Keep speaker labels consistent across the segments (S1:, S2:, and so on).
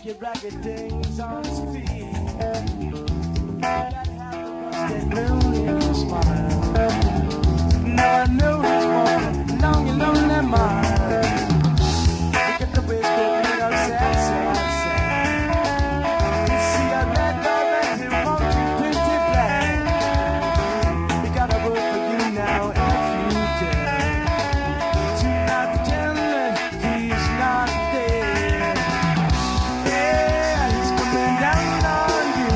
S1: naked ragged things on his feet. That had the rusted moon in his smile. Now I know he's walking along your lonely mile. Look at the waistcoat made of sad, sad, sad. You see a red dog that he wants you pretty black. He got a word for you now and if you dare. Tonight pretend that he's not there. Yeah, he's coming down on you.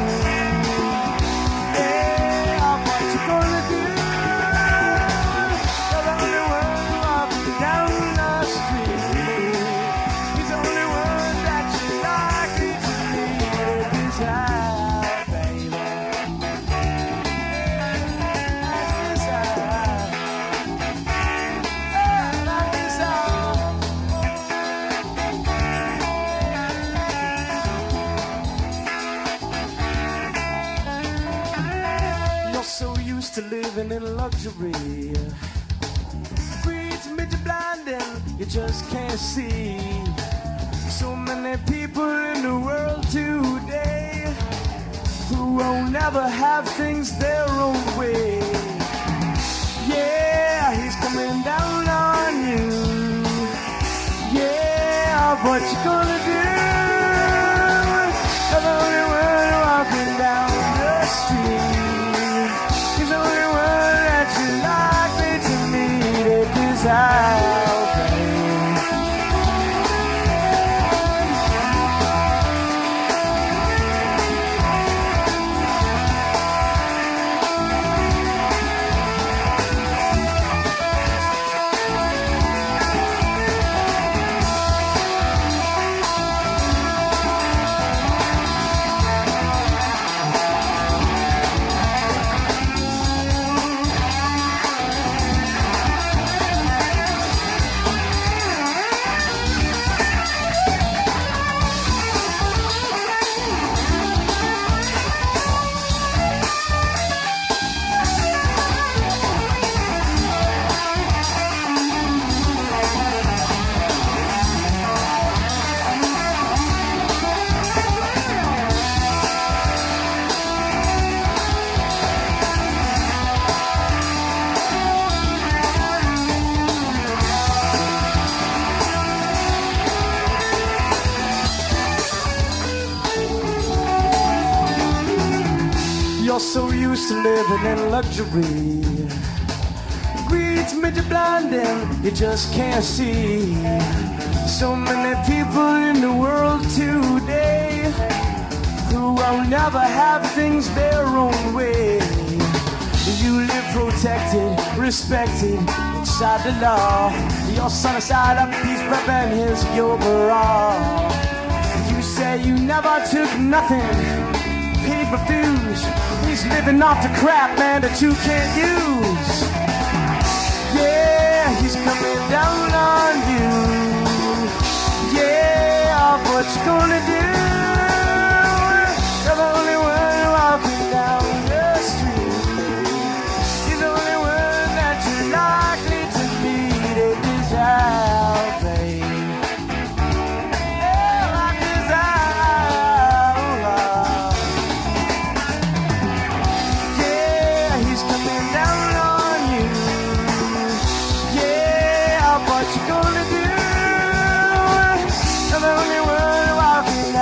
S1: Yeah, what you gonna do? You're the only one walking down the street. He's the only one that you're likely to meet at this hour, baby. At this hour. At this hour. You're so used to living in luxury. Greed's made you blind and you just can't see. So many people in the world today who will never have things their own way. Yeah, he's coming down on you. Yeah, what you gonna do? You're the only one walking down the street. He's the only one that you're likely to meet at this hour, babe. You're so used to living in luxury. Greed's made you blind and you just can't see. So many people in the world today who will never have things their own way. You live protected, respected, inside the law. Your son is side up, he's prepping his overall. You say you never took nothing, paid for dues. He's living off the crap, man, that you can't use. Yeah, he's coming down on you. Yeah, what you gonna do? You're the only one walking down the street. He's the only one that you're likely to meet at this hour, babe. Yeah, at this hour. Yeah, he's coming down on you. Yeah, what you gonna do? You're the only one walking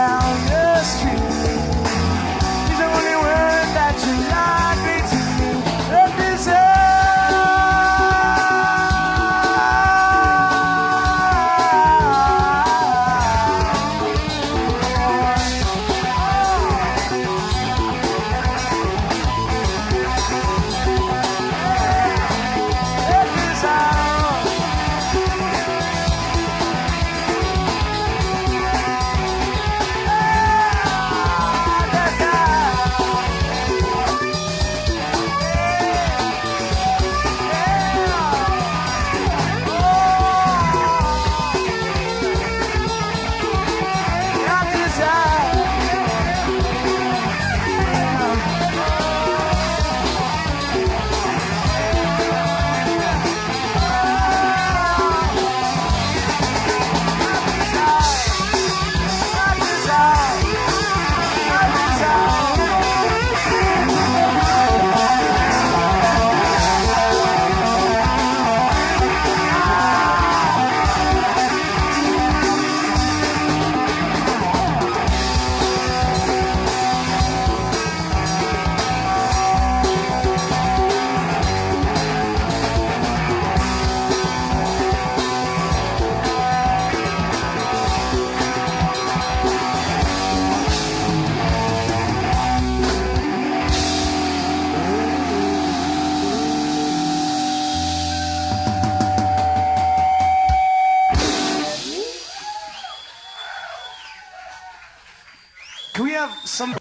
S1: Can we have some